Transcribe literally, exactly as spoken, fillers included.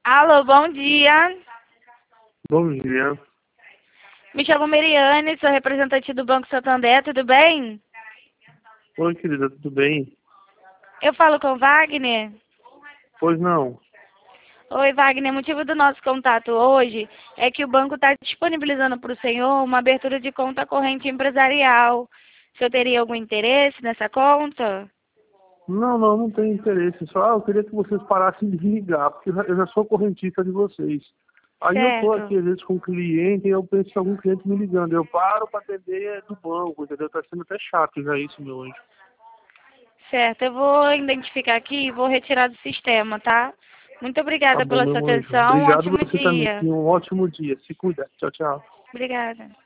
Alô, bom dia. Bom dia. Me chamo Meriane, sou representante do Banco Santander, tudo bem? Oi, querida, tudo bem? Eu falo com o Wagner? Pois não. Oi, Wagner, o motivo do nosso contato hoje é que o banco está disponibilizando para o senhor uma abertura de conta corrente empresarial. O senhor teria algum interesse nessa conta? Não, não, não tenho interesse. Só eu queria que vocês parassem de me ligar, porque eu já eu já sou correntista de vocês. Aí eu tô Certo. aqui, às vezes, com um cliente e eu penso em algum cliente me ligando. Eu paro para atender do banco, entendeu? Tá sendo até chato já isso, meu anjo. Certo, eu vou identificar aqui e vou retirar do sistema, tá? Muito Tá obrigada bom, pela meu sua anjo. atenção, um Obrigado ótimo você também. dia. Tenha um ótimo dia. Se cuida. Tchau, tchau. Obrigada.